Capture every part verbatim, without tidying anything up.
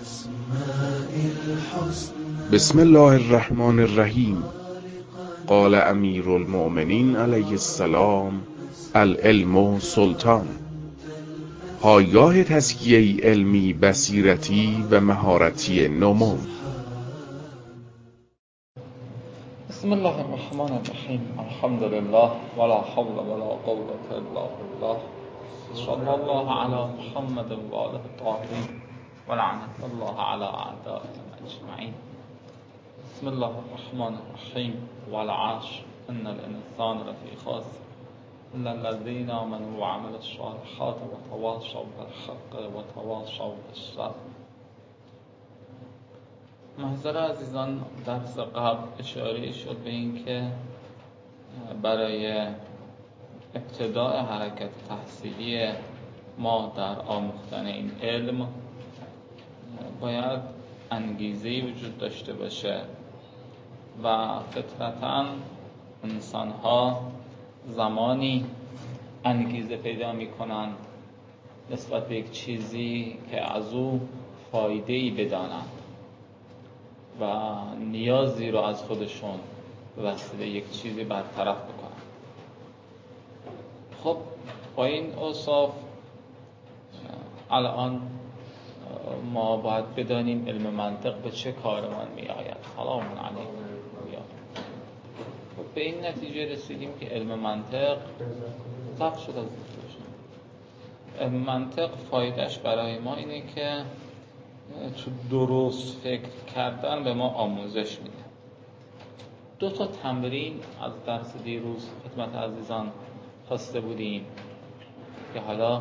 بسم الله الرحمن الرحیم. قال امیر المؤمنین علیه السلام: العلم سلطان. پایگاه تزکیه علمی، بصیرتی و مهارتی نمو. بسم الله الرحمن الرحیم. الحمد لله ولا حول ولا قوة الا بالله. صلی الله علی محمد و آله الطاهرین و لعنت الله علی اعدائهم اجمعین. بسم الله الرحمن الرحیم. والعصر ان الانسان لفی خسر الا الذین آمنوا وعملوا الصالحات وتواصوا بالحق وتواصوا بالصبر. محضر عزیزان، درس قبل اشاره شد به این که برای ابتداء حرکت تحصیلی ما در آموختن این علم باید انگیزه‌ای وجود داشته باشه و فطرتاً انسان‌ها زمانی انگیزه پیدا می‌کنند نسبت به یک چیزی که از او فایده‌ای بدانند و نیازی رو از خودشون به وسیله یک چیزی برطرف بکنن. خب با این اوصاف الان ما باید بدانیم علم منطق به چه کارمان می آید. سلام علیکم. به این نتیجه رسیدیم که علم منطق ضبط شد از علم منطق فایدهش برای ما اینه که تو درست فکر کردن به ما آموزش میده. دو تا تمرین از درس دیروز خدمت عزیزان خواسته بودیم که حالا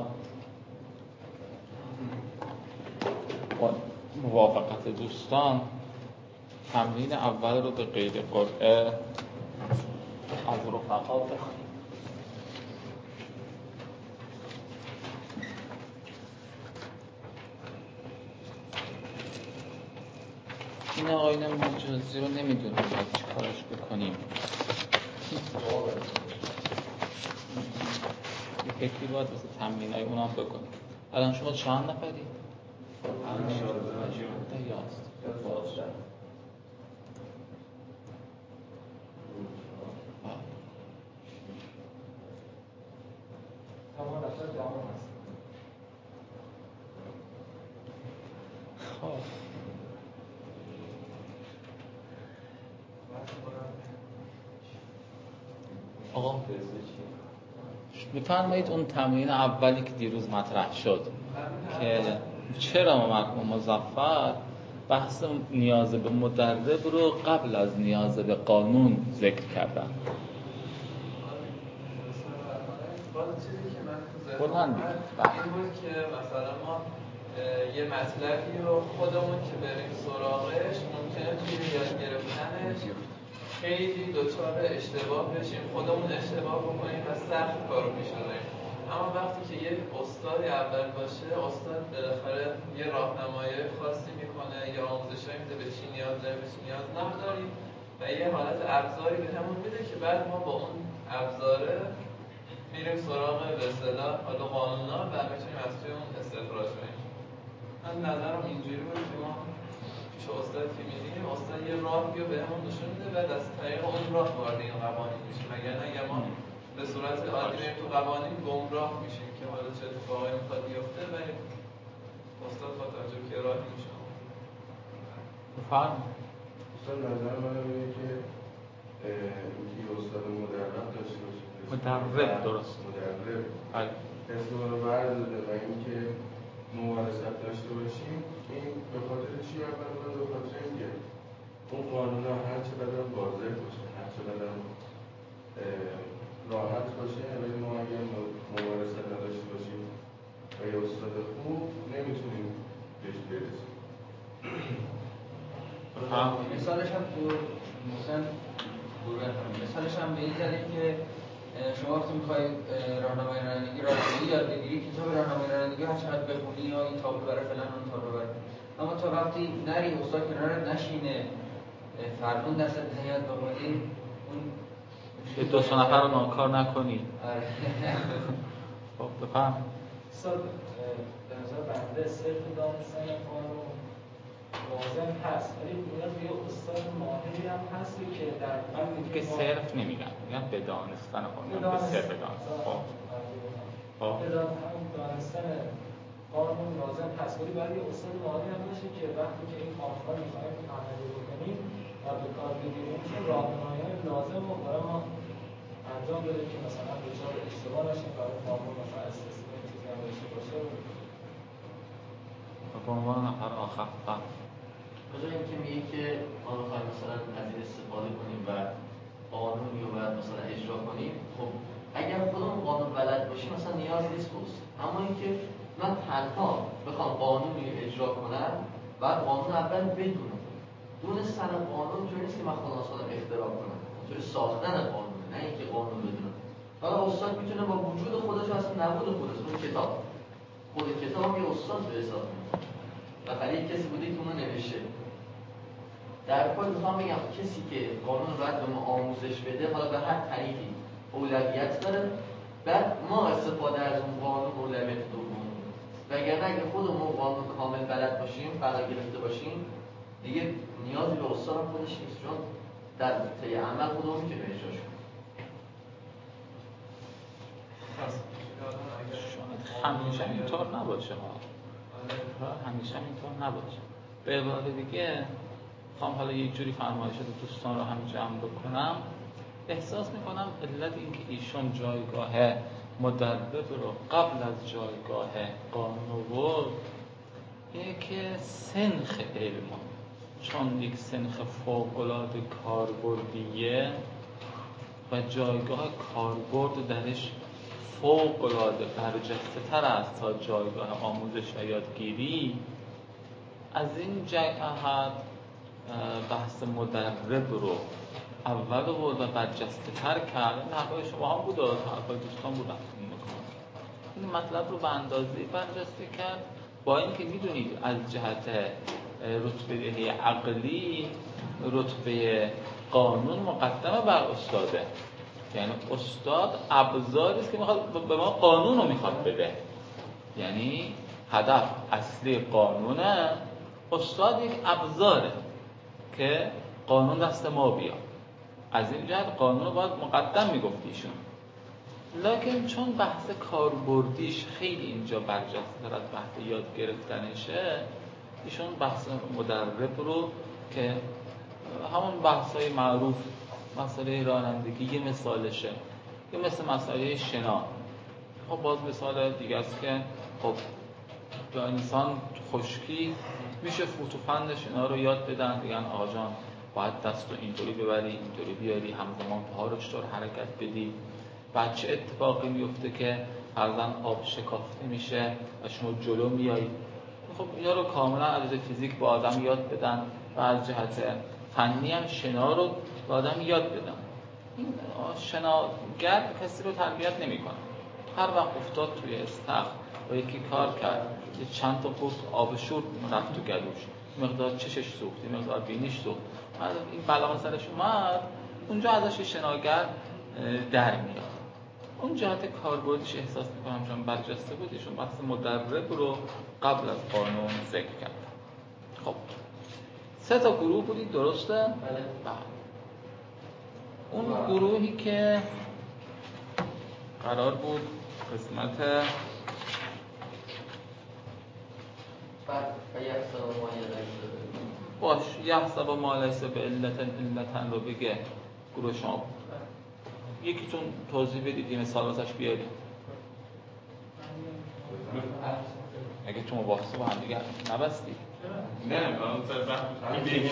با موافقت دوستان تمرین اول رو به قید قرعه از رفقا بخونیم. این آقایون مجازی رو نمیدونم باید چی کارش بکنیم. یه فکری باید واسه تمرین های اونم بکنیم. الان شما چند نفری؟ ده یاست تمام رفتار جامعه هست. خب آقا بفرمایید اون تمرین اولی که دیروز مطرح شد که چرا مرحوم مظفر بحث نیاز به مدرب رو قبل از نیاز به قانون ذکر کردن. چیزی که من تو ذهنم این بود که مثلا ما یه مطلبی رو خودمون که بریم سراغش ممکنه توی یاد گرفتنش خیلی دچار اشتباه بشیم، خودمون اشتباه بکنیم و سخت کارو پیش ببریم. اما وقتی که یه استادی اول باشه، استاد بالاخره یه راهنمایی خاصی میکنه یا آموزشایی میده به چی نیاز داریم به چی نیاز نداریم و یه حالت ابزاری به همون میده که بعد ما با اون ابزاره میریم سراغ به اصطلاح حالا قانونا و میتونیم از توی اون استخراج کنیم. من نظرم اینجوری بود که ما پیش استاد که می‌ریم، استاد یه راهی رو بهمون نشون میده و از طریق اون راه وارد این قوانین میشیم. اگر نه ما به صورت عادی بریم تو قوانین گمراه میشیم که حالا چه اتفاقی میخواد بیفته ولی استاد با توجه به راهی میشه. بفرمایید. استاد نظر من اینه که اینکه استاد مدرب داشته باشه. مدرب درست. مدرب. بله. اسم رو برداره و اینکه ممارست داشته باشیم. این به خاطر چی؟ اولا به خاطر اینکه اون قانونا هر چقدر واضح باشه، هر چقدر راحت باشه، ولی ما اگر ممارست نداشته باشیم و یه استاد خوب نمیتونیم بهش برسیم. مثالش هم تو مثلا مثالش هم به این زدیم که شما وقتی میخواید راهنمای رانندگی راهنمایی یاد بگیری کتاب راهنمای رانندگی هر چقدر بخونی یا این تابلو برای فلان اون تابلو برای، اما تا وقتی نری استاد کنارت نشینه فرمون دستت نیاد بخونی اون یه دو سه نفر رو ناکار نکنی. آره. خب بفهم. استاد به نظر بنده صرف دانستن قانون لازم هست، ولی باید یه استاد ماهری هم هست که در من که صرف نمیگم، میگم به دانستن قانون، به صرف دانستن. خب خب به دانستن قانون لازم هست، ولی باید یه استاد ماهری هم باشه که وقتی که این قانون‌ها رو می‌خوایم عملی بکنیم و به کار بگیریم چه راهنمایی‌های لازم رو برای ما انجام بده که مثلا دچار اشتباه نشیم، برای قانون مثلا استثنا چیزی هم داشته باشه. به عنوان نفر آخر فقط بجای اینکه میگه که ما بخوایم مثلا از این استفاده کنیم و قانونی رو باید مثلا اجرا کنیم، خب اگر خودمون قانون بلد باشیم مثلا نیاز نیست پست، اما اینکه من تنها بخوام قانونی رو اجرا کنم بعد قانون اول بدونم. دونستن قانون جوری نیست که من خودم خودم اختراع کنم، جوری ساختن قانون، نه اینکه قانون بدونم. حالا استاد میتونه با وجود خودش اصلا نبود خودش، اون کتاب خود کتاب هم یه استاد به حساب میاد. بالاخره یک کسی بوده که اونو نوشته. در کل میخوام بگم کسی که قانون رو باید به ما آموزش بده، حالا به هر طریقی اولویت داره، بعد ما استفاده از اون قانون اولویت دوم. وگرنه اگه خودمون قانون کامل بلد باشیم، فرا گرفته باشیم، دیگه نیازی به استاد هم خودش نیست، چون در طی عمل خودمون میتونیم اجراش کنیم. همیشه اینطور نباشه ها، همیشه اینطور نباشه. به عبارت دیگه خواهم حالا یک جوری فرمایشات دوستان رو هم جمع بکنم. احساس میکنم علت اینکه ایشون جایگاه مدرب رو قبل از جایگاه قانون رو اینه که سنخ علم چون یک سنخ فوق‌العاده کاربردیه و جایگاه کاربرد درش فوق‌العاده برجسته تر است تا جایگاه آموزش و یادگیری، از این جهت بحث مدرب رو اول بود و برجسته تر کرد. این حرفای شما هم بود و حرفای دوستان بودن. این مطلب رو به اندازه‌ای برجسته کرد، با اینکه میدونید از جهت رتبه عقلی رتبه قانون مقدمه بر استاده، یعنی استاد ابزاری است که میخواد به ما قانون رو میخواد بده، یعنی هدف اصلی قانونه، استاد یک ابزاره که قانون دست ما بیاد. از این جهت قانون رو باید مقدم میگفتیشون، لکن چون بحث کاربردیش خیلی اینجا برجسته تر از بحث یاد گرفتنشه، ایشون بحث مدرب رو که همون بحث‌های معروف، مسئله رانندگی یه مثالشه، یه مثل مسئله شنا. خب باز مثال دیگه است که خب به انسان خشکی میشه فوتوفند شنا رو یاد بدن، دیگن آقا جان باید دست رو اینطوری ببری، اینطوری بیاری، همزمان پاها رو چطور حرکت بدی. بعد چه اتفاقی میفته که فرضاً آب شکافته میشه و شما جلو میایید. خب اینا رو کاملا از فیزیک به آدم یاد بدن و از جهت فنی هم شنا رو به آدم یاد بدن. این شناگر کسی رو تربیت نمیکنه. هر وقت افتاد توی استخر و یکی کار کرد، یه چند تا قرص آب شور رفت تو گلوش، مقدار چشش سوخت، مقدار بینیش سوخت، این بلا سرش اومد، اونجا ازش شناگر در میاد. اون جهت کاربردیش احساس میکنم چون برجسته بود، ایشون بحث مدرب رو قبل از قانون ذکر کرد. خب سه تا گروه بودید، درسته؟ بله. اون گروهی که قرار بود قسمت باش یحسب ما لیس بعلة علة رو بگه، گروه شما یکیتون توضیح بدید، یه مثال واسش بیارید. اگه تو مباحثه با هم دیگه نبستید نه نه من سر بحث دیگه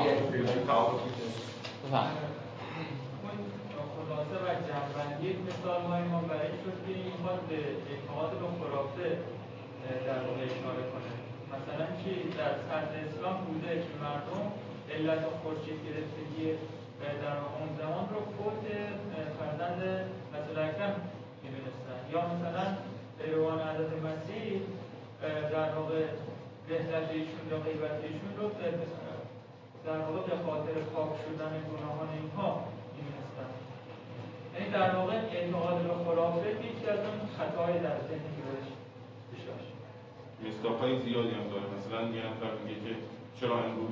خلاصه و جنبندی مثال های ما برای این شد که این میخواد به اعتقاد به خرافه در واقع اشاره کنه. مثلا چی در سطح اسلام بوده که مردم علت خورشید گرفتگی در اون زمان رو فوت فرزند رسول اکرم می‌دونستن، یا مثلا پیروان حضرت مسیح در واقع رحلت ایشون یا غیبت ایشون رو در واقع به خاطر پاک شدن گناهان اینها می‌دونستن. یعنی در واقع اعتقاد به خرافه یکی از اون خطاهای در ذهن بهش بشه. مصداق‌های زیادی هم داره. مثلا یه نفر میگه که چرا امروز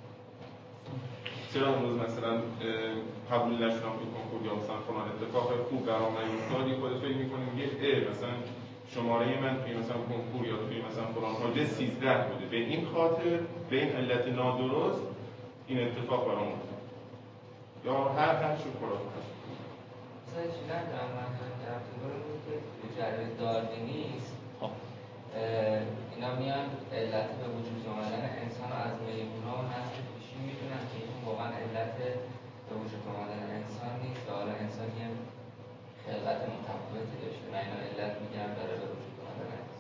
چرا امروز مثلا قبول نشدم تو کنکور یا مثلا فلان اتفاق خوب برام نیفتاد، یه خودت فکر می‌کنی میگه اه مثلا شماره من توی مثلا کنکور یا توی مثلا فلان حاجه سیزده بوده، به این خاطر به این علت نادرست این اتفاق برام افتاد. یا هر هر چی خلاص مثلا چیزا دارم من در طور که جریان داروینی نیست، اینا میان علت به وجود آمدن انسان از میمونا و نسل پیشین میدونن که این واقعا علت به وجود آمدن انسان نیست و حالا انسان یه خلقت متفاوتی داشته و اینا علت میگن برای به وجود آمدن انسان.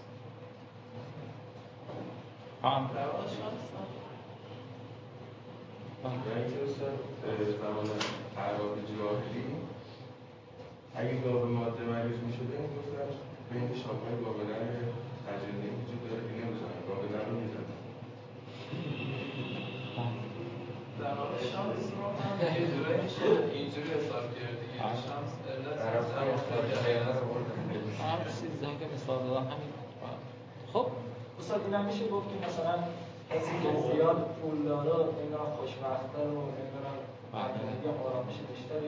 هم یعنی که استاد زمان اعراب جاهلی اگه گاو ماده مریض میشده این گفتن بین شامل گاودن تجربه وجود داره که نمیزنن گاودن رو میزنن. در واقع شانس رو هم یه جوره میشه اینجوری حساب کرد دیگه. شانس علت هم چیزایی که مثال دادم همین. خب استاد اینا میشه گفت که مثلا کسی که زیاد پول داره اینا خوشبخت‌تر و نمیدونم زندگی آرامش بیشتری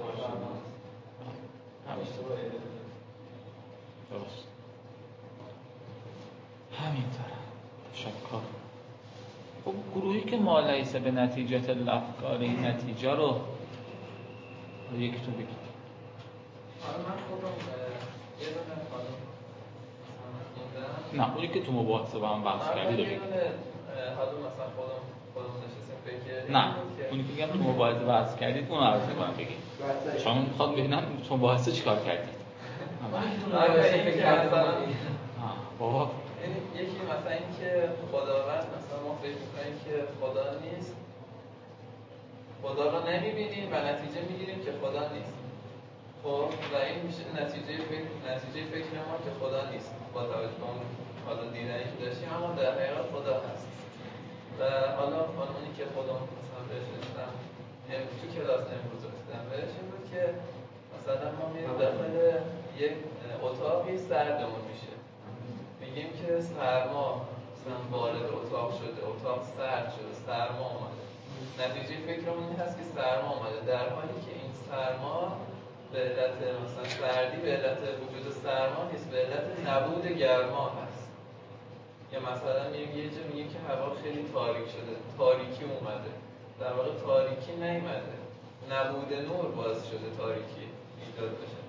درست همینطوره. تشکر. خب گروهی که ما لیس به نتیجه الافکار این نتیجه رو یکی تو بگید. حالا من خودم یه دونه حالا نه اونی که تو مباحثه با هم بحث کردی رو بگید. حالا مثلا خودم خودم نشستیم فکر کردیم. نه اونی که میگم تو مباحثه بحث کردید اون عرض می‌کنم بگید. شما میخواد ببینم تو مباحثه چیکار کردید. بابا یکی مثلا این که خداوند مثلا ما فکر می‌کنیم که خدا نیست، خدا رو نمی‌بینیم و نتیجه می‌گیریم که خدا نیست. خب و این میشه نتیجه فکر نتیجه فکر ما که خدا نیست با توجه به اون حالا دیدنی که داشتیم، اما در حقیقت خدا هست. و حالا قانونی که خودم مثلا بهش رسیدم تو کلاس امروز رسیدم بهش این بود که مثلا ما میریم داخل یک اتاقی سردمون میشه، میگیم که سرما مثلا وارد اتاق شده، اتاق سرد شده، سرما اومده. نتیجه فکرمون این هست که سرما اومده، در حالی که این سرما به علت مثلا سردی به علت وجود سرما نیست، به علت نبود گرما هست. یا مثلا میگیم یه جا میگیم که هوا خیلی تاریک شده، تاریکی اومده، در واقع تاریکی نیومده، نبود نور باعث شده تاریکی ایجاد بشه.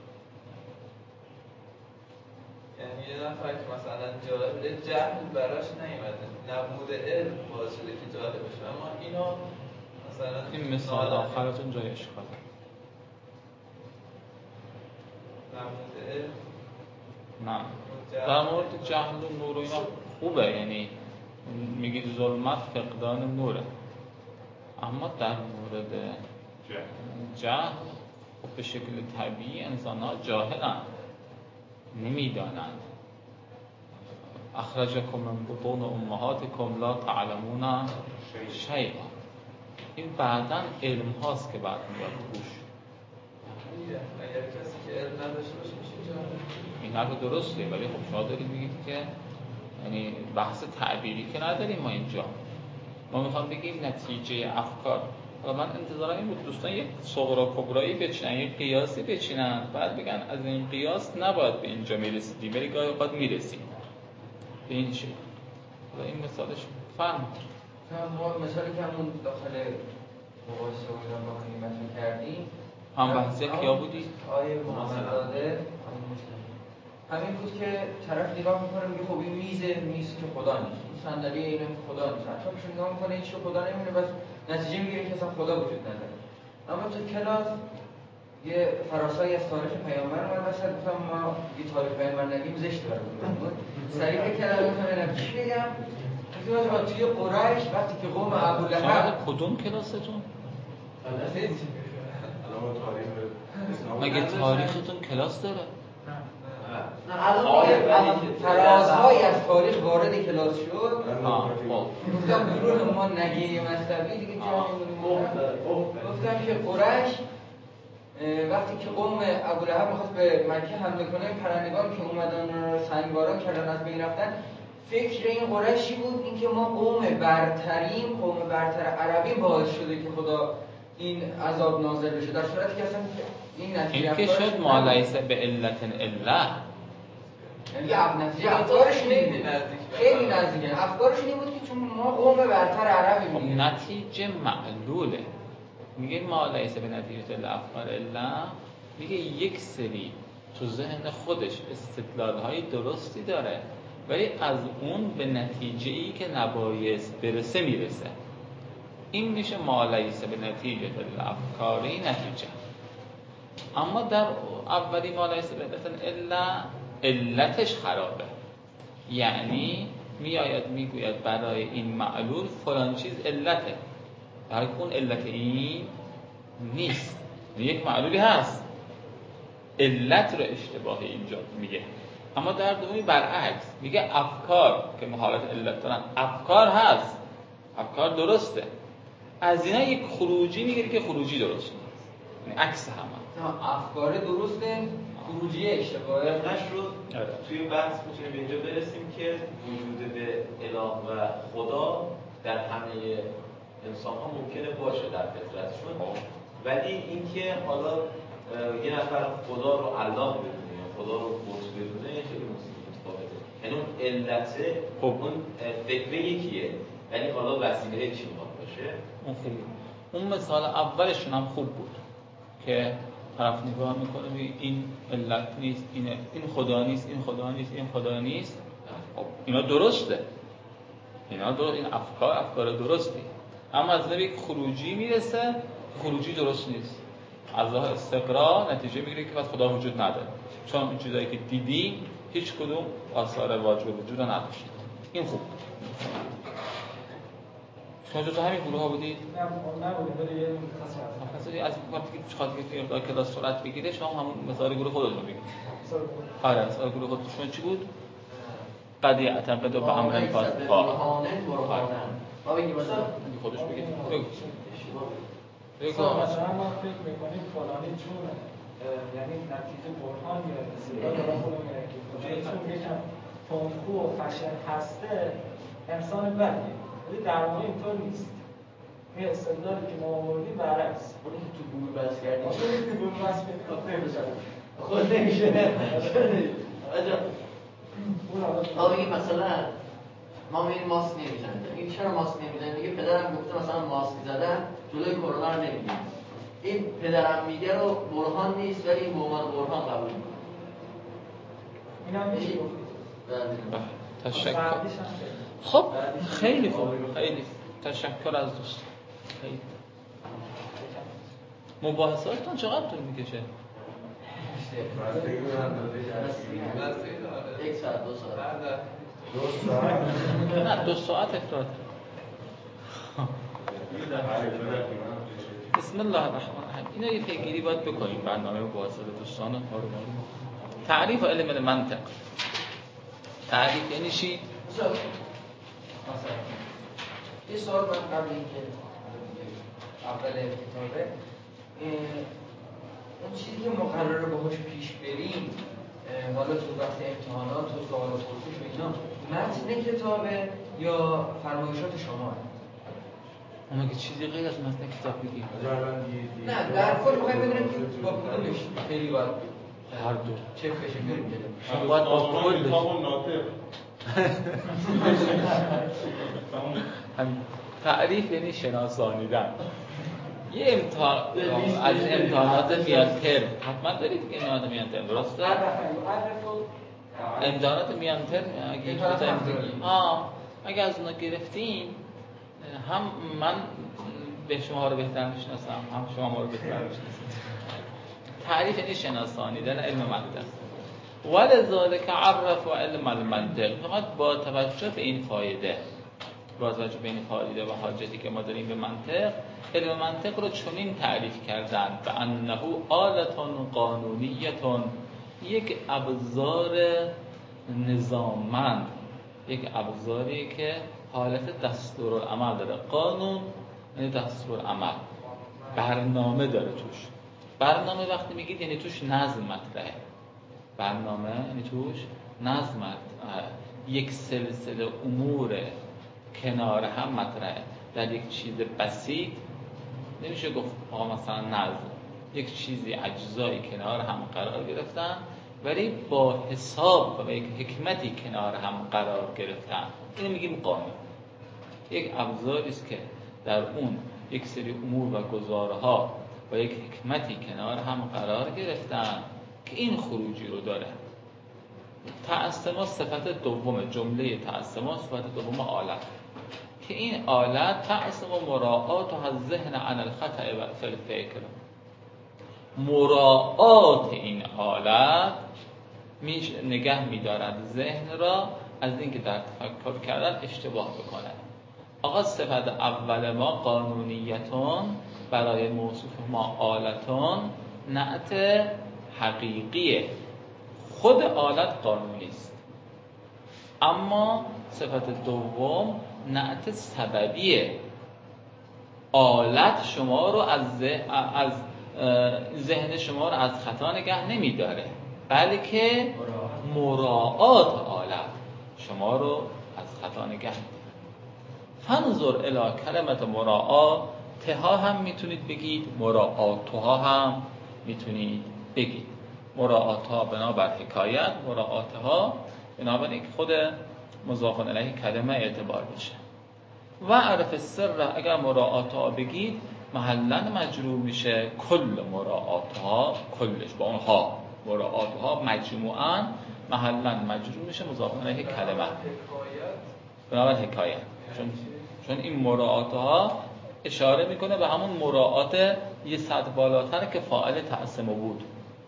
یعنی یه نفر که مثلا جاهل، جهل براش نیومده، نبود علم باعث شده که جاهل بشه. اما اینو مثلا این مثال آخرتون جای اشکال نبود علم نه در مورد جهل و نور و اینا خوبه، یعنی میگید ظلمت فقدان نوره، اما در مورد جهل خب به شکل طبیعی انسان ها جاهلن، نمیدانند. اخرجکم من بطون امهاتکم لا تعلمون شیئا. این بعداً علم هاست که بعد میاد روش. اگر کسی که علم نداشته باشه میشه جاهل. این حرف درسته، ولی خب شما دارید میگید که یعنی بحث تعبیری که نداریم ما اینجا، ما میخوام بگیم نتیجه افکار. و من انتظارم این بود دوستان یک صغرا کبرایی بچینن، یک قیاسی بچینن، بعد بگن از این قیاس نباید به اینجا میرسیدیم ولی گاهی اوقات میرسیم به این شکل. و این مثالش فهم مثالی که همون داخل مباحثه و ایران با همین مطرح کردیم هم بحثی کیا بودی؟ آیه محمد داده همین بود که طرف نگاه میکنه میگه خب این میزه میز که خدا نیست، این صندلی اینه که خدا نیست، اطرافش نگاه میکنه هیچ خدا نمیبینه، بس نتیجه میگیره که اصلا خدا وجود نداره. اما تو کلاس یه فراسایی از تاریخ پیامبر من واسه گفتم ما یه تاریخ پیامبر نگیم زشت داره بود سریع کلمه گفتم چی بگم؟ گفتم توی قریش وقتی که قوم ابولهب کدوم کلاستون؟ مگه مگه تاریختون کلاس داره؟ فرازهایی از تاریخ وارد کلاس شد. گفتم گروه ما نگه مذهبی دیگه جامعه گفتم که قریش وقتی که قوم ابولهب میخواست به مکه حمله کنه، پرندگان که اومدن سنگباران کردن از بین رفتن، فکر این قریشی بود اینکه ما قوم برتریم، قوم برتر عربی باعث شده که خدا این عذاب نازل بشه، در صورتی که اصلا این نتیجه این که شد ما لیس به علت الا، یعنی نتیجه افکارش خیلی خیلی نزدیکه. افکارش این بود که چون ما قوم برتر عربی خب نتیجه معلوله. میگه ما لیس به نتیجه الافکار الا، میگه یک سری تو ذهن خودش استدلال‌های درستی داره ولی از اون به نتیجه‌ای که نبایست برسه میرسه. این میشه ما لیس به نتیجه الافکاری نتیجه. اما در اولی ما لیس به علت الا، علتش خرابه، یعنی میآید میگوید برای این معلول فلان چیز علته، در حالی که اون علت این نیست. یک معلولی هست، علت رو اشتباهی اینجا میگه. اما در دومی برعکس میگه افکار که حالت علت دارن، افکار هست، افکار درسته، از اینا یک خروجی میگیری که خروجی درست نیست، یعنی عکس همه. افکار درسته، خروجی اشتباهه. نشد توی بحث میتونیم به اینجا برسیم که وجود به اله و خدا در همه انسان ها ممکنه باشه در فطرتشون، ولی اینکه حالا یه نفر خدا رو الله بدونه یا خدا رو بت بدونه خیلی متفاوته. یعنی اون علته، اون فکر یکیه، ولی حالا وسیله چی میخواد باشه. اون خیلی اون مثال اولشون هم خوب بود که طرف نگاه میکنه میگه این علت نیست، اینه، این خدا نیست، این خدا نیست، این خدا نیست. خب اینا درسته، اینا درست، این افکار افکار درستی، اما از نوع یک خروجی میرسه، خروجی درست نیست. از راه استقرا نتیجه میگیره که بس خدا وجود نداره، چون اون چیزایی که دیدی هیچ کدوم آثار واجب وجود نداشت. این خوب. شما جزو همین گروه ها بودید؟ نه نبودیم، ولی یه خاصی از وقتی که خاطر که اقدار کلاس سرعت بگیره شما همون مثال گروه خودتون رو بگید. آره مثال گروه خودتون شما چی بود؟ قد یعتقد به امر فاضل. برهانه برهانه. ما بگیم مثلا خودش بگید. بگو. مثلا ما فکر می‌کنیم فلانی چون یعنی نتیجه برهان یا استدلال داره خودمون میگیم چون یکم تندخو و خشن هسته انسان بدیه، ولی در واقع اینطور نیست. این استدلالی که ما آوردیم برعکس. اون که تو گروه بحث کردیم اون تو گروه بحث کردیم خود نمیشه. آجا ما بگیم مثلا ما میگیم ماسک نمیزنیم. این چرا ماسک نمیزنیم؟ میگه پدرم گفته مثلا ماسک زدن جلوی کرونا رو نمیگیره. این پدرم میگه رو برهان نیست ولی این به عنوان برهان قبول میکنه. اینم میشه گفت. تشکر. خب خیلی خوب، خیلی تشکر از دوست. خیلی مباحثاتون چقدر طول میکشه؟ یک ساعت دو ساعت دو ساعت نه دو ساعت افراد. بسم الله الرحمن الرحیم. اینا یه پیگیری باید بکنیم برنامه مباحثات دوستان آروم آروم. تعریف علم منطق. تعریف یعنی چی؟ یه سوال من قبل اینکه اول کتابه اون چیزی که ما قراره باهاش پیش بریم، حالا تو وقت امتحانات و سوال پرسش و اینا، متن کتابه یا فرمایشات شما؟ اما که چیزی غیر از متن کتاب بگیم؟ نه در کل میخوایم بدونیم که با کدومش خیلی باید هر دو چه بشه بریم جلو. شما باید با کل بشه. تعریف یعنی شناسانیدن. یه امتحان از امتحانات میان ترم حتما دارید که امتحانات میان ترم درسته؟ امتحانات میان ترم اگه ها اگه از اونا گرفتین هم من به شما رو بهتر میشناسم هم شما ما رو بهتر میشناسید. تعریف یعنی شناسانیدن علم منطق. ولذلك عرف علم المنطق، فقط با توجه به این فایده با توجه به این فایده و حاجتی که ما داریم به منطق، علم منطق رو چنین تعریف کردند به انه آلتون قانونیتون، یک ابزار نظاممند، یک ابزاری که حالت دستورالعمل داره. قانون یعنی دستورالعمل، برنامه داره توش. برنامه وقتی میگید یعنی توش نظم مطرحه. برنامه یعنی توش نظم یک سلسله امور کنار هم مطرحه. در یک چیز بسیط نمیشه گفت آقا مثلا نظم، یک چیزی اجزایی کنار هم قرار گرفتن ولی با حساب و یک حکمتی کنار هم قرار گرفتن، اینو میگیم قانون. یک ابزاری است که در اون یک سری امور و گزارها با یک حکمتی کنار هم قرار گرفتن که این خروجی رو داره. تعصما صفت دوم جمله تعصما صفت دوم آلت که این آلت تعصم مراعات و ذهن عن الخطأ و فی الفکر. مراعات این آلت میش نگه می‌دارد ذهن را از اینکه در تفکر کردن اشتباه بکنه. آقا صفت اول ما قانونیتون، برای موصوف ما آلتون، نعت حقیقیه. خود آلت قانونی است، اما صفت دوم نعت سببیه. آلت شما رو از ذهن, از ذهن شما رو از خطا نگه نمی‌داره، بلکه مراعات آلت شما رو از خطا نگه می‌داره. فانظر الی کلمت مراعات تها هم میتونید بگید، مراعاتها هم میتونید بگید. مراعاتها بنابر حکایت، مراعاتها بنابر اینکه خود مضاف الیه کلمه اعتبار بشه. و عرف سر اگر مراعاتها بگید محلاً مجرور میشه. کل مراعاتها، کلش با اونها مراعاتها مجموعاً محلاً مجرور میشه مضاف الیه کلمه بنابر حکایت. چون چون این مراعاتها اشاره میکنه به همون مراعات یه سطح بالاتر که فاعل تعصم بود.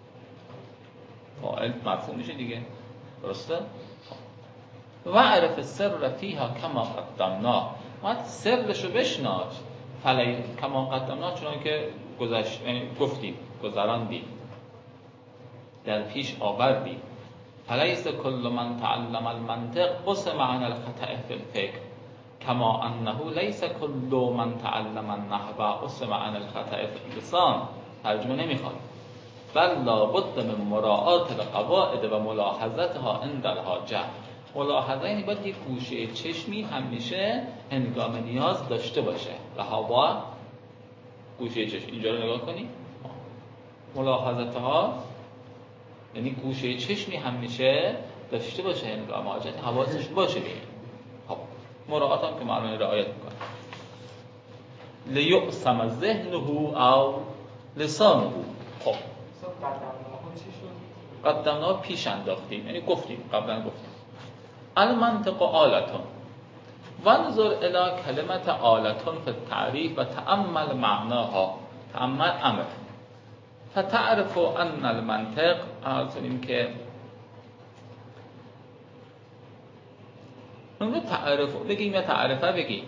فاعل مرفوع میشه دیگه، درسته؟ و عرف سر فیها کما قدمنا، ما سرشو بشناس. فلی کما قدمنا، چون که گذشت گفتیم، گذراندیم، در پیش آوردیم. فلیس کل من تعلم المنطق قسم عن الخطأ فی الفکر کما انه لیس کل من تعلم النحو قسم عن الخطأ فی اللسان. ترجمه نمیخواد. بل لابد من مراعات القواعد و ملاحظتها عند الحاجه. ملاحظه یعنی باید یک گوشه چشمی همیشه هنگام نیاز داشته باشه. لحاظه گوشه چشم، اینجا رو نگاه کنی. ملاحظتها یعنی گوشه چشمی همیشه داشته باشه هنگام حاجت، حواسش باشه دیگه. خب مراعات هم که معلومه رعایت میکنه. لیعصم ذهنه او لسانه. خب قدمنا پیش انداختیم، یعنی گفتیم، قبلا گفتیم. المنطق آلتون وانظر الی کلمت آلتون فی التعریف و تأمل معناها. تأمل امر فتعرف ان المنطق، عرض کنیم که اون رو تعرف بگیم یا تعرفه بگیم.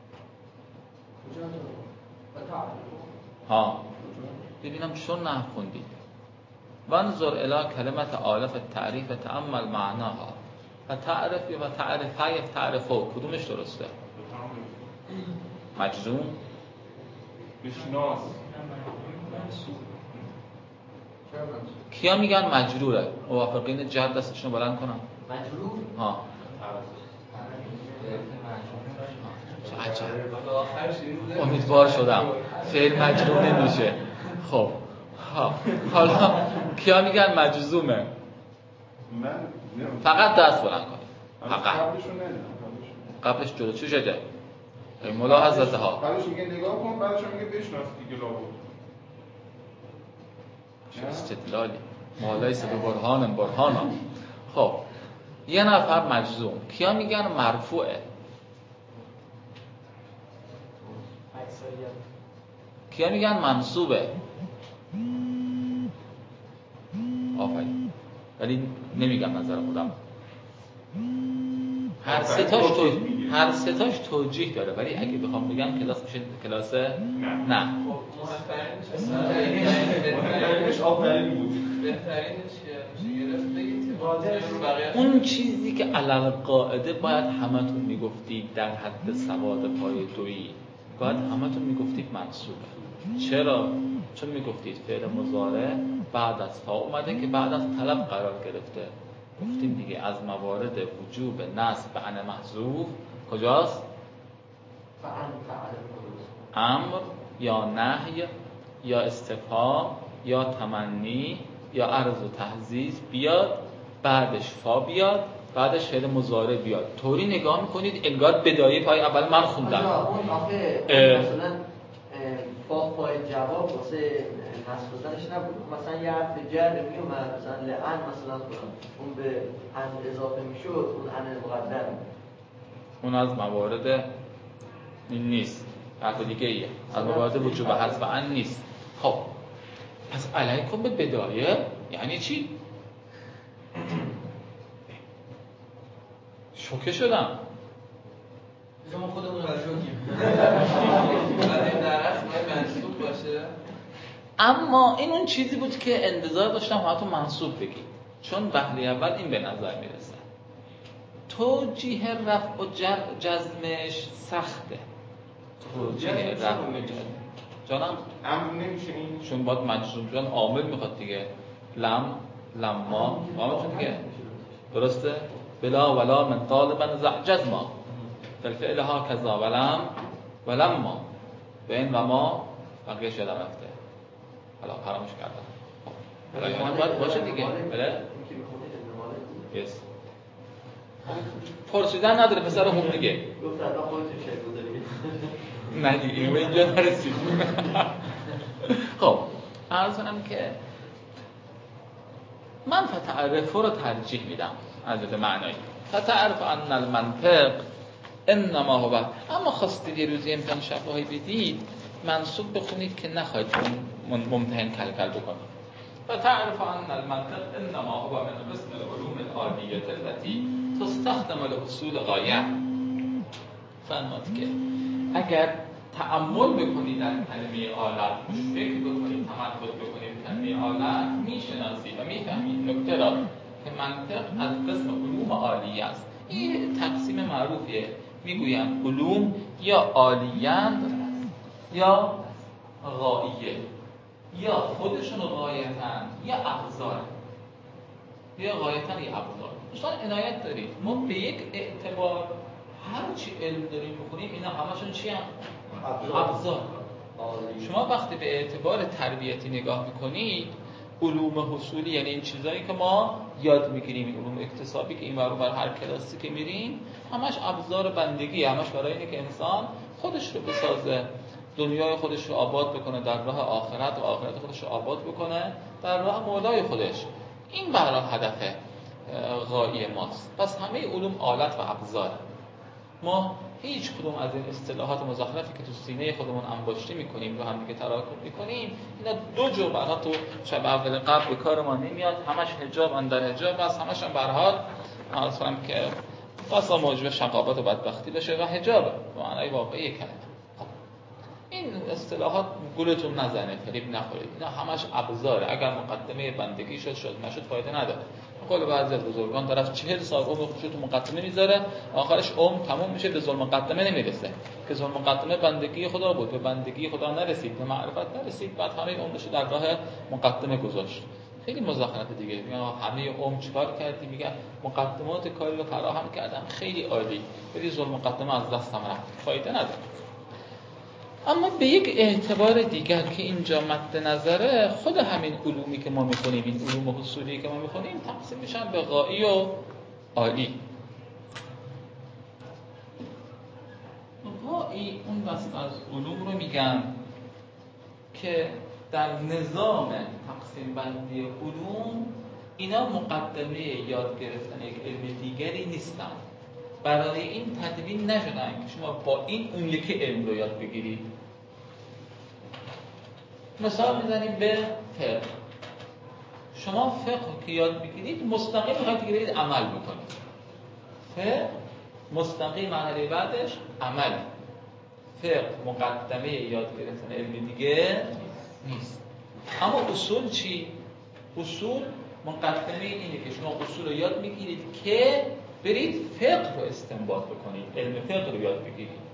ها ببینم چون نه خوندید. وانظر الی کلمت آلت فی التعریف و تأمل معناها و تعرف و تعرفه یا تعرفه، کدومش درسته؟ مجزوم؟ بشناس. کیا میگن مجروره؟ موافقین جهت دستشون بلند کنن. مجرور؟ ها چه عجب، امیدوار شدم فعل مجرور نمیشه. خب ها حالا کیا میگن مجزومه؟ من فقط دست بلند کنید. فقط قبلش جلو چی شده؟ ملاحظته ها. بعدش میگه نگاه کن، بعدش میگه بشناس دیگه لابد. چه استدلالی، مالیس به برهان برهانا. خب یه نفر مجزوم، کیا میگن مرفوعه؟ کیا میگن منصوبه؟ آفرین، ولی نمیگم نظر خودم. هر سه تاش تو هر سه تاش توجیه داره، ولی اگه بخوام بگم کلاس میشه کلاس نه. نه. بهترینش آفرین بود. بهترینش میشه گرفت بگید رو بقیه. اون چیزی که علل قاعده باید همتون میگفتید در حد سواد پای دویی، باید همتون میگفتید منصوبه. چرا؟ چون میگفتید فعل مضارع بعد از تا اومده که بعد از طلب قرار گرفته. گفتیم دیگه از موارد وجوب نصب عن محذوف کجاست؟ امر یا نهی یا استفهام یا تمنی یا عرض و تحزیز بیاد، بعدش فا بیاد، بعدش فعل مضارع بیاد. طوری نگاه میکنید انگار بدایه پای اول من خوندم. اون آخه مثلا فا پای جواب واسه نصب دادنش نبود. مثلا یه حرف جر میومد مثلا لعن مثلا اون به ان اضافه میشد، اون ان مقدر بود. اون از موارد این نیست، حرف دیگه ایه، از موارد وجوب حذف ان نیست. خب پس علیکم به بدایه یعنی چی؟ شوکه شدم. ما خودمون رو شوکیم. بعد این در اصل باید منصوب باشه. اما این اون چیزی بود که انتظار داشتم همتون منصوب بگید، چون بحلی اول این به نظر میرسه. توجیه رفع و جزمش سخته. توجیه رفع و جزم جانم امر نمیشه این، چون باید مجزوم جان عامل میخواد دیگه. لم لما عامل شد دیگه، درسته؟ بلا ولا من طالبا زع جزما فالفعل ها کذا ولم ولما بین و ما بقیه شده رفته. حالا فراموش کردم. حالا یعنی باید باشه دیگه. بله؟ یس. پرسیدن نداره پسر خوب دیگه. گفت الان خودتون شک بودید. نه دیگه اینو به اینجا نرسید. خب عرض کنم که من فتعرف رو ترجیح میدم از به معنایی فتعرف ان المنطق انما هو، اما خواستید یه روزی امتحان شفاهی بدید منصوب بخونید که نخواهید ممتحن کلکل بکنید. فتعرف ان المنطق انما هو من قسم العلوم العالیه التي تستخدم لحصول غایه. فرمود که اگر تأمل بکنید در کلمه آلت، فکر بکنید، تمرکز بکنید کلمه آلت، میشناسید و میفهمید نکته را که منطق از قسم علوم عالیه است. این تقسیم معروفیه، میگویم علوم یا عالیند یا غایه، یا خودشون غایتن یا ابزار، یا غایتن یا ابزار. دوستان عنایت دارید، ما به یک اعتبار هر چی علم داریم بخونیم اینا همشون چی هم؟ ابزار. شما وقتی به اعتبار تربیتی نگاه میکنید علوم حصولی یعنی این چیزایی که ما یاد میگیریم، این علوم اکتسابی که این ور اون ور هر کلاسی که میریم همش ابزار بندگی، همش برای اینه که انسان خودش رو بسازه، دنیای خودش رو آباد بکنه در راه آخرت و آخرت خودش رو آباد بکنه در راه مولای خودش. این برای هدف غایی ماست. پس همه علوم آلت و ابزار. ما هیچ کدوم از این اصطلاحات مزخرفی که تو سینه خودمون انباشته میکنیم رو هم دیگه تراکم میکنیم، اینا دو جو برها تو شب اول قبل به کار ما نمیاد، همش حجاب اندر حجاب است، همش هم برها اصلا که واسه موجب شقاوت و بدبختی بشه و حجابه به معنای واقعی کلمه. این اصطلاحات گولتون نزنه، فریب نخورید، اینا همش ابزاره. اگر مقدمه بندگی شد شد نشد فایده نداره. قول بعضی از بزرگان طرف چهل سال عمر خودش تو مقدمه میذاره، آخرش عمر تموم میشه به ظلم مقدمه نمیرسه که ظلم مقدمه بندگی خدا بود، به بندگی خدا نرسید، به معرفت نرسید، بعد همه عمرش در راه مقدمه گذاشت. خیلی مزخرف دیگه. میگن همه عمر چیکار کردی؟ میگن مقدمات کاری رو فراهم کردم خیلی عالی، ولی ظلم مقدمه از دستم رفت، فایده نداره. اما به یک اعتبار دیگر که اینجا مد نظره، خود همین علومی که ما میخونیم، این علوم حصولی که ما میخونیم تقسیم میشن به غایی و عالی. غایی اون دست از علوم رو میگن که در نظام تقسیم بندی علوم اینا مقدمه یاد گرفتن یک علم دیگری نیستن، برای این تدوین نشدن که شما با این اون یکی علم رو یاد بگیرید. مثال میزنیم به فقه. شما فقه که یاد بگیرید مستقیم میخواید بگیرید عمل بکنید. فقه مستقیم مرحله بعدش عمل. فقه مقدمه یاد گرفتن علم دیگه نیست. اما اصول چی؟ اصول مقدمه اینه که شما اصول رو یاد میگیرید که برید فقه رو استنباط بکنید، علم فقه رو یاد بگیرید.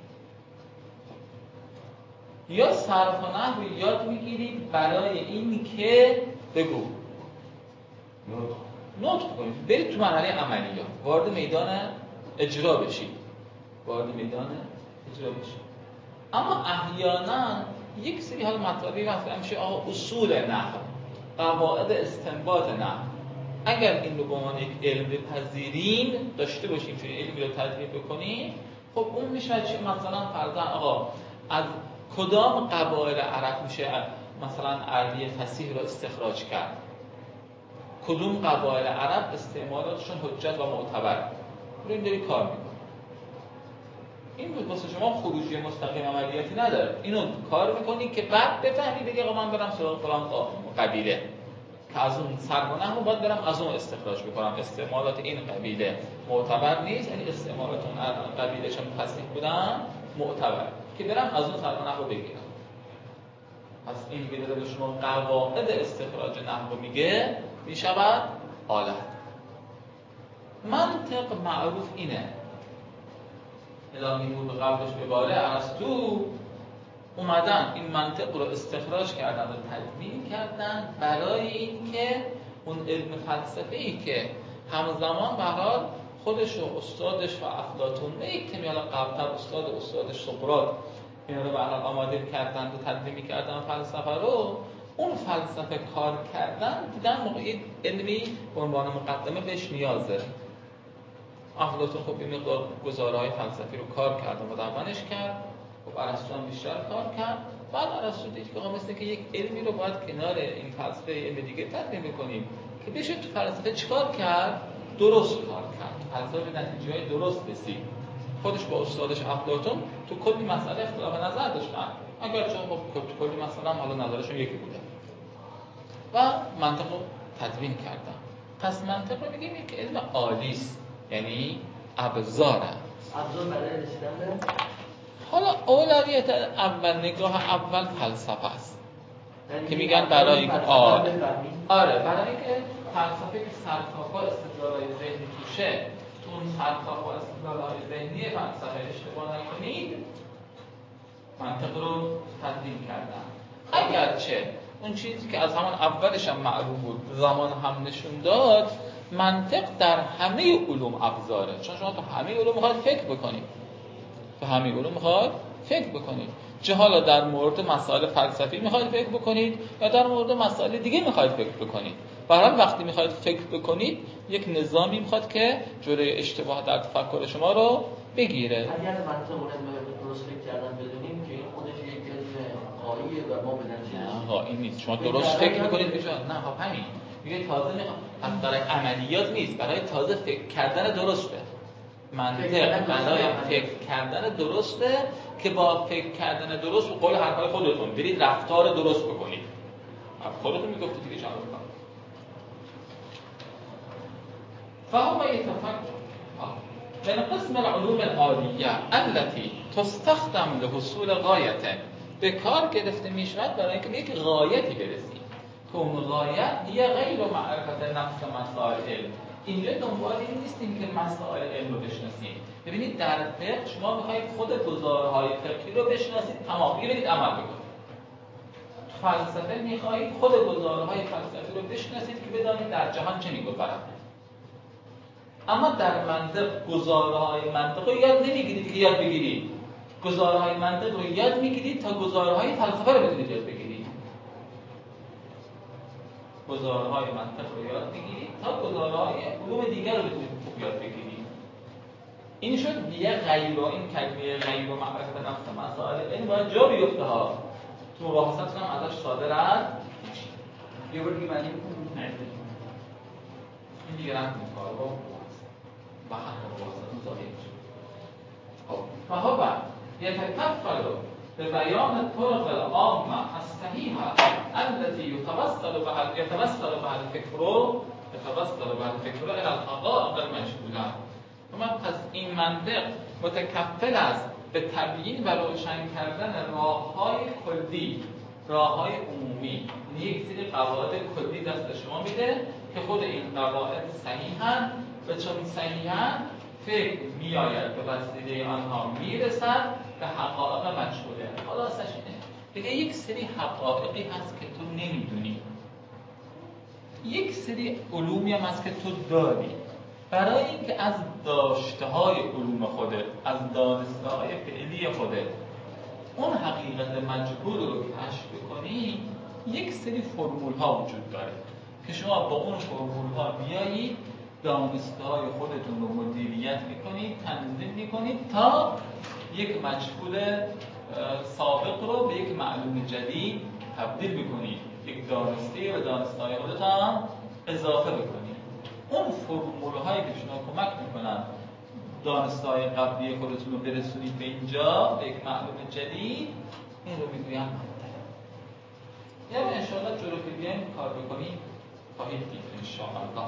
یا صرف و نحو رو یاد میگیرید برای این که بگو نطق کنید، برید تو مرحله عملیات، وارد میدان اجرا بشید، وارد میدان اجرا بشید. اما احیانا یک سری حال مطالبی مطرح میشه، آقا اصول نحو، قواعد استنباط نحو، اگر این رو به عنوان یک علم بپذیریم، داشته باشیم چون علمی رو تدوین بکنیم، خب اون میشه چه؟ مثلا فرضاً آقا از کدام قبایل عرب میشه مثلا عربی فصیح رو استخراج کرد، کدوم قبایل عرب استعمالاتشون حجت و معتبر، رو این داری کار میکنه. این واسه شما خروجی مستقیم عملیاتی نداره، اینو کار میکنی که بعد بفهمی بگی آقا من برم سراغ فلان قبیله که از اون سرگنه رو باید برم از اون استخراج بکنم، استعمالات این قبیله معتبر نیست، یعنی استعمالات اون قبیله چون فصیح بودن معتبر، که برم از اون سرگنه رو بگیرم. پس این که داره به شما قواعد استخراج نحو میگه، میشود آلت. منطق معروف اینه، الهی بود به قبلش بباره، ارسطو اومدن این منطق رو استخراج کردن و تدوین کردن برای اینکه اون علم فلسفه‌ای که همزمان به هر حال خودش و استادش و افلاطون و یک کمی حالا قبل‌تر استاد استادش سقراط اینا رو به هر حال آماده کردن و تدوین کردن فلسفه رو، اون فلسفه کار کردن دیدن موقعی علمی به عنوان مقدمه بهش نیاز داره. افلاطون خب این مقدار گزاره‌های فلسفی رو کار کرد و مدونش کرد، خب ارسطو هم بیشتر کار کرد. بعد ارسطو دید که آقا مثل که یک علمی رو باید کنار این فلسفه علم دیگه تدوین بکنیم که بشه تو فلسفه چیکار کرد؟ درست کار کرد، فلسفه به نتیجه‌های درست رسید. خودش با استادش افلاطون تو کلی مسئله اختلاف نظر داشتن، اگرچه خب تو کلی مسئله هم حالا نظرشون یکی بوده و منطق رو تدوین کردن. پس منطق رو میگیم یک علم عالی است، یعنی ابزاره. ابزار برای رسیدن به حالا اولویت اول نگاه اول فلسفه است که میگن برای اینکه آره آره برای اینکه فلسفه که سرتاپا استدلال‌های ذهنی توشه، تو اون سرتاپا استدلال‌های ذهنی فلسفه اشتباه نکنید، منطق رو تدوین کردن. اگرچه اون چیزی که از همان اولش هم معروف بود، زمان هم نشون داد، منطق در همه علوم ابزاره، چون شما تو همه علوم میخواید فکر بکنید، تو همه علوم میخواید فکر بکنید، چه حالا در مورد مسائل فلسفی میخواید فکر بکنید یا در مورد مسائل دیگه میخواید فکر بکنید. به هر حال وقتی میخواید فکر بکنید، یک نظامی میخواد که جلوی اشتباه در تفکر شما رو بگیره. اگر منطق رو درست فکر کردن بدونیم که این خودش یک علم غاییه و ما به نتیجه نه ها این نیست، شما درست فکر میکنید بجا نه ها همین میگه تازه میخواد برای عملیات نیست، برای تازه فکر کردن درسته. منطق برای فکر کردن درسته که با فکر کردن درست به قول حرفای خودتون برید رفتار درست بکنید. خودتون میگفتید دیگه چند بکنید فهو يتفكر من قسم العلوم العالیه التي تستخدم لحصول غایت، به کار گرفته میشود برای اینکه به یک غایتی برسید که اون غایت یه غیر معرفت نفس مسائل علم. اینجا دنبال این نیستیم که مسائل علم رو بشناسیم. ببینید در فقه شما میخواید خود گزارهای فقهی رو بشناسید، تمام دیگه برید عمل بکنید. فلسفه میخواید خود گزارهای فلسفی رو بشناسید که بدانید در جهان چه میگذرد. اما در منطق گزارهای منطق رو یاد نمیگیرید که یاد بگیرید، گزارهای منطق رو یاد میگیرید تا گزارهای فلسفه رو بتونید یاد بگیرید. گزارهای منطق رو یاد بگیرید تا گزارهای علوم دیگر رو بتونید یاد بگیرید. این شد یه غیر و این کلمه غیر و معرفت نفس مسائل این باید جا بیفته ها. تو مباحثتون هم ازش صادر از یه بار دیگه معنی این دیگه رنگ میکنه با بحث مباحثتون ظاهر میشه. فهو يتكفل ببيان الطرق العامة الصحيحة التي يتوصل بها يتوصل بها الفكر يتوصل بها الفكر إلى الحقائق المجهولة. اما پس این منطق متکفل است به تبیین و روشن کردن راه‌های کلی، راه‌های عمومی. یک سری قواعد کلی دست شما میده که خود این قواعد صحیحن و چون صحیحن فکر میآید به وسیله آنها میرسد به حقایق مجهوله. خلاصش اینه دیگه، یک سری حقایقی هست که تو نمیدونی، یک سری علومی هم هست که تو داری. برای اینکه از داشته‌های علوم خودت، از دانسته‌های فعلی خودت اون حقیقت مجهول رو کشف کنی، یک سری فرمول‌ها وجود داره که شما با اون فرمول‌ها بیایید دانسته‌های خودتون رو مدیریت می‌کنید، تنظیم می‌کنید تا یک مجهول سابق رو به یک معلوم جدید تبدیل بکنید، یک دانسته به دانسته‌های خودتان اضافه بکنید. اون فرمول‌هایی که شما کمک می‌کنن دانسته‌های قبلی خودتون رو برسونید به اینجا، به یک معلوم جدید، این رو می‌گویم منطق. یعنی انشاءالله جلو که بیایم کار بکنیم خواهید دید انشاءالله.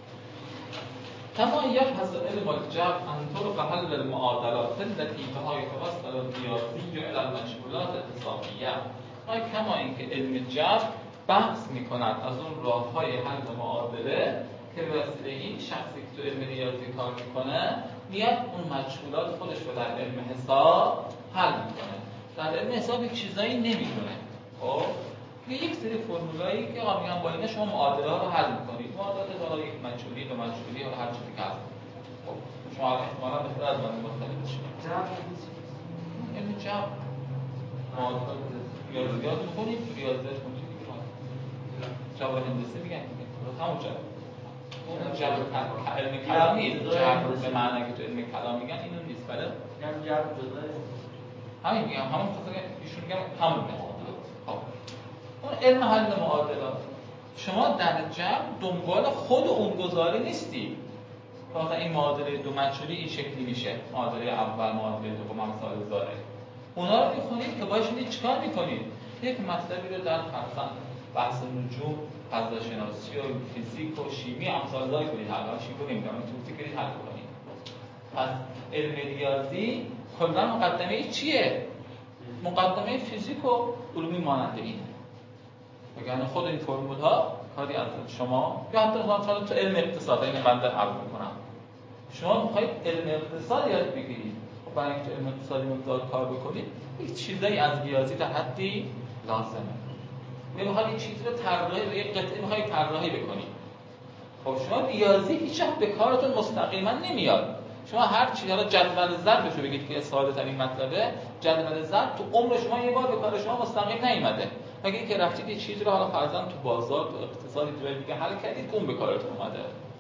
كما يبحث علم الجبر عن طرق حل المعادلات التي بها يتوصل الرياضي الى المجهولات الاتصافیه. کما اینکه علم جبر بحث میکند از اون راه‌های حل معادله که به وسیله این شخصی که تو علم ریاضی کار میکنه میاد اون مجهولات خودش رو در علم حساب حل میکنه. در علم حساب یک چیزایی نمیدونه. خب یک سری فرمولایی که آقا میگن با اینا شما معادله ها رو حل میکنید. معادلات حالا یک مجهولی به مجهولی یا هر چیزی که هست. خب شما احتمالاً بهتر از من مطلع بشید. جبر علم جبر معادلات ریاضیات میکنید، ریاضیات میکنید دیگه. جبر هندسه میگن دیگه. همون جبر. اون جبر علم کلامی، جبر به معنی که تو علم کلام میگن اینو نیست. بله؟ یعنی جبر جزء همین میگم، همون خاطر ایشون میگم همون معادلات. خب اون علم حل معادلات شما در جبر دنبال خود اون گزاره نیستی. مثلا این معادله دو مجهولی این شکلی میشه، معادله اول، معادله دوم، مثال زاره. اونا رو میخونید که باش میدید چیکار میکنید؟ یک مطلبی رو در مثلا بحث نجوم، فضاشناسی و فیزیک و شیمی امثال زاره کنید. حالا شیمی نمیدونم توضیح کنید حل کنید. پس علم ریاضی کلا مقدمه چیه؟ مقدمه فیزیک و علومی مانند اینه. بگن خود این فرمول ها کاری از شما یا حتی مثلا تو علم اقتصاد این بنده عرض میکنم شما میخواید علم اقتصاد یاد بگیرید. خب برای اینکه علم اقتصادی مقدار کار بکنید یک چیزایی از ریاضی در حدی لازمه. میخواید این چیزی رو طراحی یک قطعه میخواید طراحی بکنید. خب شما ریاضی هیچ وقت به کارتون مستقیما نمیاد. شما هر چیزی حالا جدول ضربش رو بگید که ساده ترین مطلبه، جدول ضرب تو عمر شما یه بار به کار شما مستقیم نیومده. اگه اینکه رفتید یه چیزی رو حالا فرضاً تو بازار تو اقتصادی تو دیگه حل کردید اون به کارتون اومده.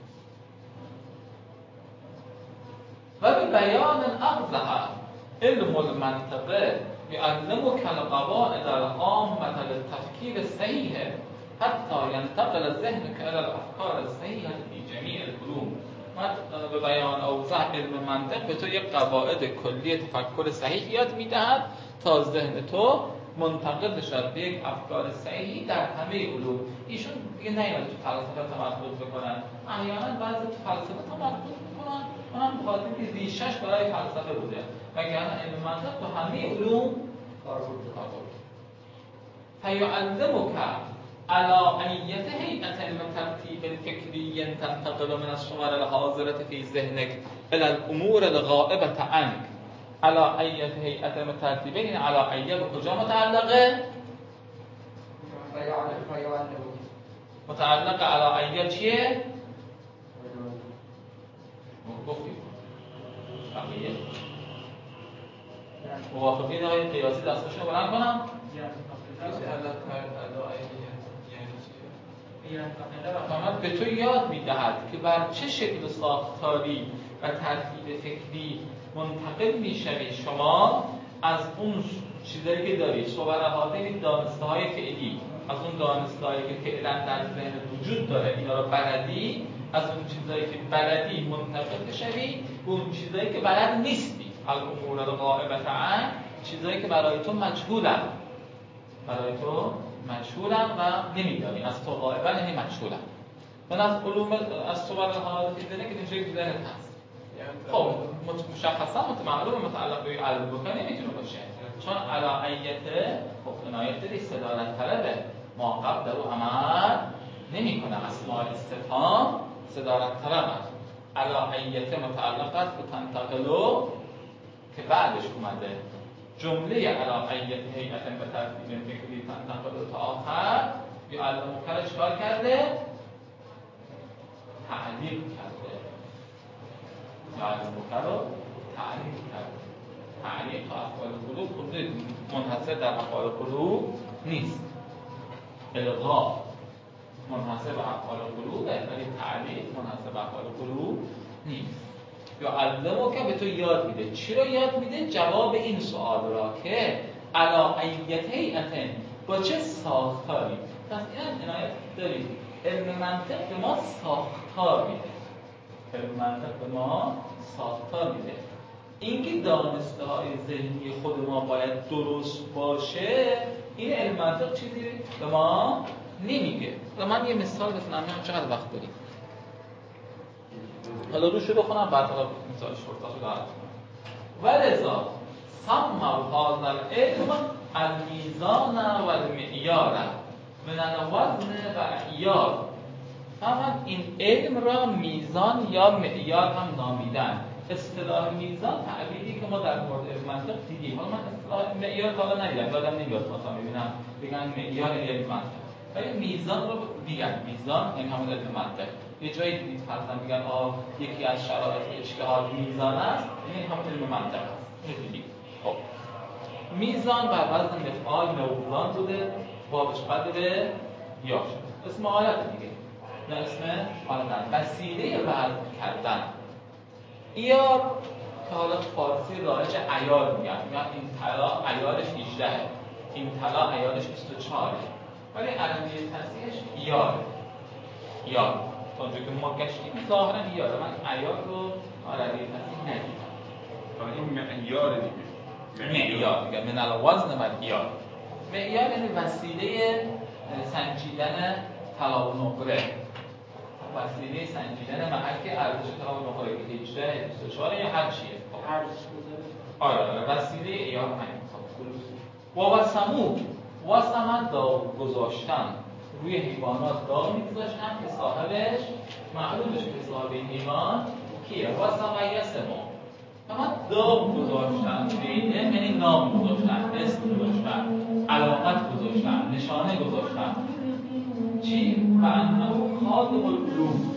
و به بیان اغزها علم المنطقه یعلمک القواعد العامة للتفکیر الصحیح حتی ینتقل ذهنک الى الافکار الصحیحة فی جمیع العلوم. به بیان اوضاح علم منطق به تو یک قواعد کلی تفکر صحیح یاد میدهد تا ذهن تو منتقل بشد به یک افکار صحیحی در همه علوم. ایشون دیگه نمیاد تو فلسفه تمرکز بکنن. احیانا بعضی تو فلسفه تمرکز میکنن، اونم به خاطر اینکه ریشش برای فلسفه بوده. وگرنه علم منطق تو همه علوم کاربرد داره. فیعلمک على أية هيئة من ترتيب فكري تنتقل من الصور الحاضرة في ذهنك إلى الأمور الغائبة عنك. على أية هيئة من ترتيبين على أية بكجا متعلقة؟ متعلقة على أية چیه؟ گفتیم بقیه موافقین آقای قیاسی دستشون رو بلند کنم؟ فقط به تو یاد میدهد که بر چه شکل و ساختاری و ترتیب فکری منتقل میشوی شما از اون چیزایی که داری، صوره‌ها این دانسته‌های فعلی، از اون دانسته‌هایی که فعلا در ذهن وجود داره اینا رو بلدی، از اون چیزایی که بلدی منتقل بشوی به اون چیزایی که بلد نیستی. الامور الغائبة عنک، چیزایی که برای تو مجهولن، برای تو مجهولن و نمیدانی، از تو غائبن یعنی مجهولن. من از علوم از صور حالت دیدنه که اینجوری دیدن هست. خب مشخصا معلومه متعلق به علم بکنه نمیتونه باشه، چون علایته خب عنایت داری صدارت طلبه ما قبل رو عمل نمیکنه. اسماء استفهام صدارت طلبه. علایته متعلق است به تنتقلو که بعدش اومده. جمله علایته هیئت به ترتیب فکری تنتقلو تا آخر یا علم مکرر چکار کرده؟ تعلیق کرده یعلمک رو تعلیق کرده. تعلیق تو افعال قلوب خود منحصر در افعال قلوب نیست، الغا منحصر به افعال قلوب، ولی تعلیق منحصر به افعال قلوب نیست. یا علمو که به تو یاد میده. چی رو یاد میده؟ جواب این سوال را که علا ایت هیئة، با چه ساختاری. پس این عنایت دارید علم منطق به ما ساختار میده، علم منطق به ما ساختار میده. اینکه دانسته های ذهنی خود ما باید درست باشه، این علم منطق چیزی به ما نمیگه. و من یه مثال بزنم، چقدر وقت داریم؟ حالا رو شروع کنم بعد حالا مثال شورتاشو دارم. ولذا سموا هذا العلم المیزان و المعیار من الوزن و اعیار. فقط این علم را میزان یا معیار هم نامیدن. اصطلاح میزان تعبیری که ما در مورد علم منطق دیدیم. حالا من اصطلاح معیار حالا ندیدم، یادم نمیاد مثلا میبینم بگن معیار علم منطق، ولی میزان رو میگن میزان این همون علم منطق. یه جایی دیدید فرضاً میگن آه یکی از شرایط اجتهاد میزان است، این همون علم منطق است. میدونید خب میزان بر وزن مفعال موزان بوده، واوش قد به یا شد، اسم آلت دیگه، نه اسم آلت، وسیله وزن کردن. ایار که حالا فارسی رایج عیار میگن، میگن این طلا عیارش هجده، این طلا عیارش بیست و چهار، ولی عربی تصحیحش ایار. ایار تا اونجا که ما گشتیم ظاهرا ایاره، من عیار رو عربی تصحیح ندیدم. این معیار دیگه، معیار میگن من الوزن و معیار. معیار یعنی وسیله سنجیدن طلا و نقره، وسیله سنجیدن محک ارزش طلا و نقره که هجده، بیست و چهار یا هر چیه. آره آره وسیله ایار همین. و وسمو وسمن داغ گذاشتن، روی حیوانات داغ میگذاشتن که صاحبش معلوم بشه که صاحب این حیوان کیه. وسمه یسمو اما داغ گذاشتن، این یعنی نام گذاشتن، اسم گذاشتن، علامت گذاشتن، نشانه گذاشتن. چی؟ و انه خادم العلوم،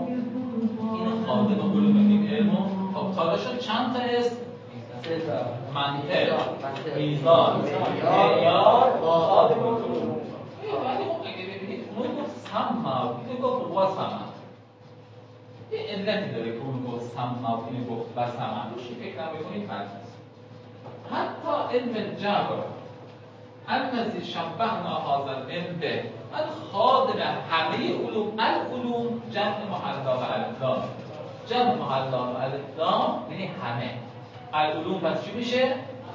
این خادم علوم این علمو. خب تالاشون چند تا اسم؟ منطق، میزان، معیار، خادم العلوم. ولی خب اگه ببینید اون گفت سما، این گفت وسما، یه علتی داره که اون گفت سما، این گفت وسما. روشی فکر نمی‌کنید فرض است. حتی علم جبر الذی شبهنا هذا العلم به الخادم همه علوم، العلوم جمع محلا و الفلام، جمع محلا و الفلام یعنی همه العلوم. پس چی میشه؟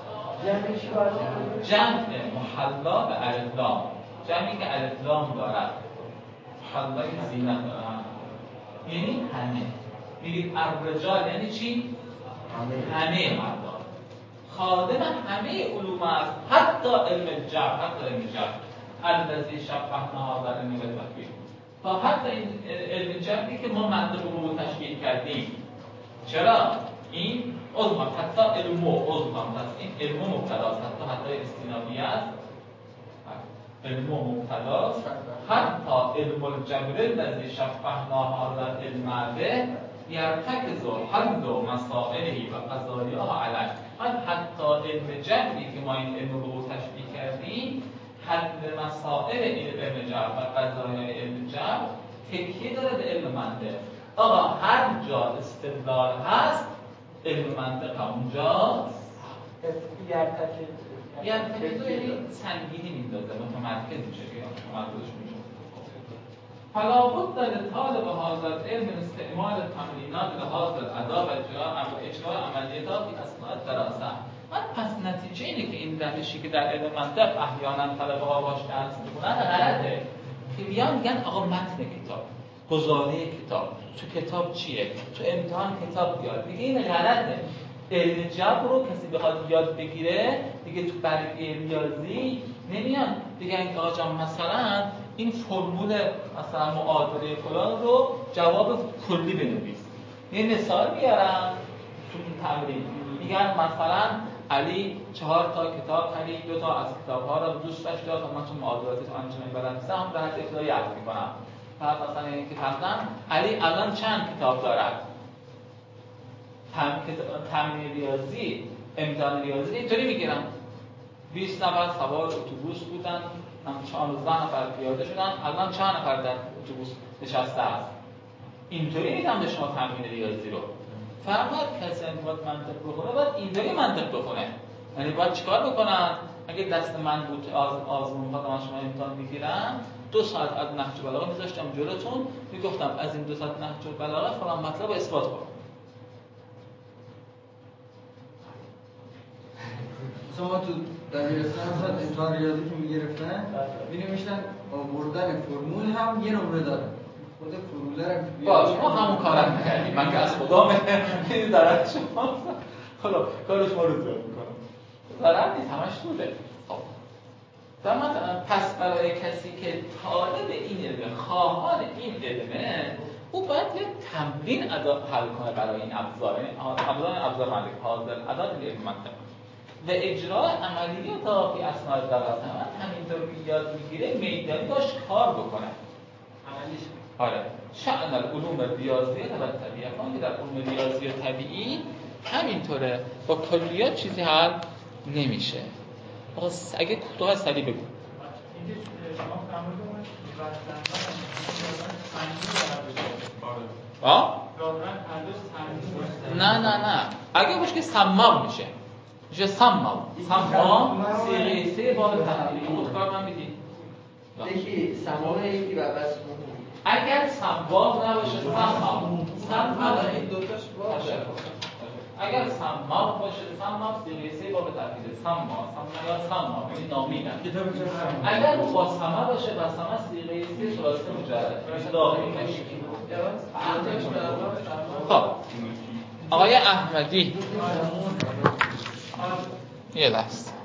جمع محلا و الفلام، جمعی که الفلام دارد، محلای زینت دارد، یعنی همه. میگید الرجال یعنی چی؟ همه مردان. خادم همه علوم است، حتی علم جبر، حتی علم جبر الذی شبهنا هذا العلم بالتشبیه، تا حتی این علم جبری که ما منطق رو تشبیه کردیم. چرا؟ این عضو حتی علم و عضو است، این علم مبتداست، حتی حتی استینابی است، علم مبتداست. حتی علم الجبر الذی شبهنا هذا العلم به یرتکز حل مسائله و قضایاها علیه. حتی علم جبری که ما این علم رو تشبیه کردیم، حل مسائل این علم جبر و قضایای علم جبر تکیه داره به علم منطق. آقا هر جا استدلال هست علم منطق همونجاست. یرتکز یعنی سنگینی میندازه، متمرکز میشه که متمرکزش میشه. فلا بد لطالب هذا العلم من استعمال تمرینات لهذا الاداء و اجرای عملیات فی اثناء الدراسه. پس نتیجه اینه که این روشی که در علم منطق احیانا طلبه ها باش درس میکنن غلطه، که بیان میگن آقا متن کتاب، گزاره کتاب، تو کتاب چیه، تو امتحان کتاب بیاد. دیگه این غلطه. علم جبر رو کسی بخواد یاد بگیره دیگه تو برگه ریاضی نمیان بگن آقا جان مثلا این فرمول مثلا معادله فلان رو جواب کلی بنویس. یه مثال میارم تو این تمرین، میگن مثلا علی چهار تا کتاب خرید، دو تا از کتاب‌ها رو دوست داشت، تا من چون معادلاتش آنچنان بلد نیستم، هم راحت ابتدا یاد می‌کنم. فقط مثلا این که فهمدم علی الان چند کتاب دارد. تمرین ریاضی، امتحان ریاضی اینطوری میگیرن بیست نفر سوار اتوبوس بودن، چهارده نفر پیاده شدن، الان چند نفر در اتوبوس نشسته است. اینطوری میدم به شما تمرین ریاضی رو. فقط کسی که باید منطق بخونه باید اینطوری منطق بخونه. یعنی باید چیکار بکنن؟ اگه دست من بود از آزمون خودم شما امتحان میگیرم، دو ساعت از نهج البلاغه میذاشتم جلوتون، میگفتم از این دو ساعت نهج البلاغه فلان مطلب رو اثبات کن. شما تو دبیرستان مثلا امتحان ریاضی که میگرفتن می‌نوشتن آوردن فرمول هم یه نمره داره. خود فرمول رو باش ما همون کارا می‌کردیم. من که از خدا می‌دونم دارم شما حالا کارش ما رو زیاد می‌کنم. ضرر نیست همش سوده. خب مثلا پس برای کسی که طالب این علم، خواهان این علمه، او باید یه تمرین ادا حل کنه برای این ابزار، یعنی ابزار ابزار منطق، حاضر ادا علم منطق. و اجرای عملیات فی اثناء الدراسه هم همینطور که یاد میگیره میدانی داشت کار بکنه. عملیش آره. شأن العلوم ریاضیه و طبیعیه که در علوم ریاضی و طبیعی همینطوره، با کلیات چیزی حل نمیشه. آقا اگه تو از سری بگو. اینکه شما فرمودید آه؟ نه نه نه اگه باشه که سمام میشه میشه سمام سمام سیغه سه باب تحلیلی خودکار من میدی یکی سمام یکی بر بس اگر سمام نباشه سمام سمام این دوتاش باشه اگر سمام باشه سمام سیغه سه باب تحلیلی سمام سمام یا سمام این نامی نه اگر با سما باشه با سما سیغه سه ثلاثه مجرد میشه داخلی کشی. خب آقای احمدی یه لحظه